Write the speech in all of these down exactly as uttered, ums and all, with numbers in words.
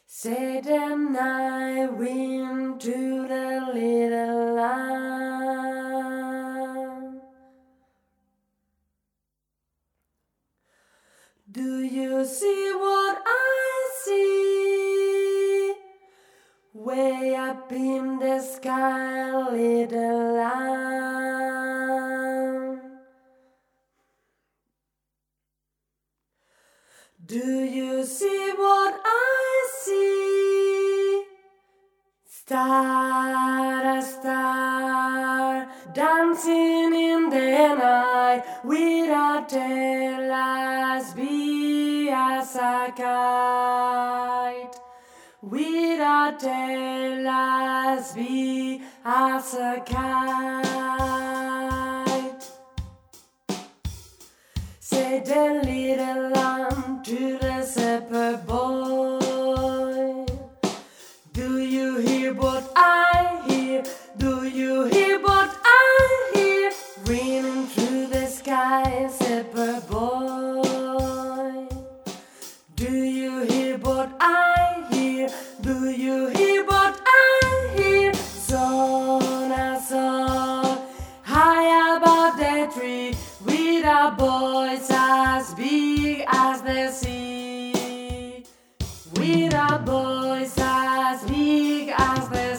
Say the night wind to the little lamb. Do you see what I see? Way up in the sky, little lamb. Do you see what I see? Star, a star, dancing in the night, without tail as big as a kite, without tail as big as a kite. Say the little lamb to the shepherd boy, do you hear what I hear? Do you hear what I hear? Ringing through the sky, shepherd boy. Do you hear what I hear? Do you hear what I hear? Son, a son, high above the tree, with a voice as big as the sea, with a voice as big as the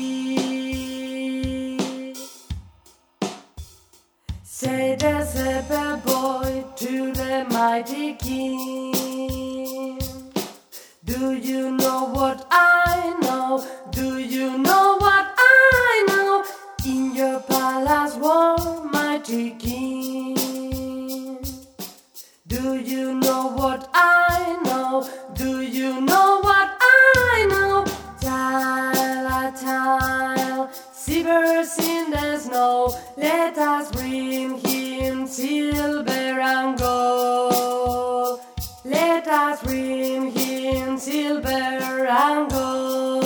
sea. Say the shepherd boy to the mighty king, do you know what I know? Do you know what I know? In your palace wall, mighty king, do you know what I know? Do you know what I know? Child, a child, shivers in the snow, let us bring him silver and gold. Let us bring him silver and gold.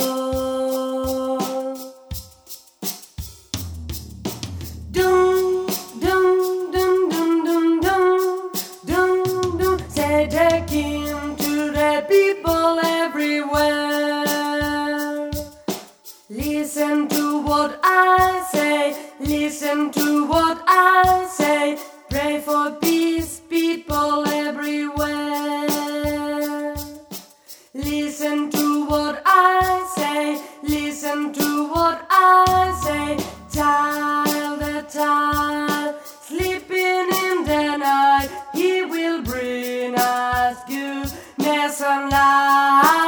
Dum, dum, dum, dum, dum, dum, dum, dum. Say the king to the people everywhere. Listen to what I say, listen to what I say. Pray for peace, people everywhere. Listen to what I say, listen to what I say. Child, a child, sleeping in the night, he will bring us goodness and light.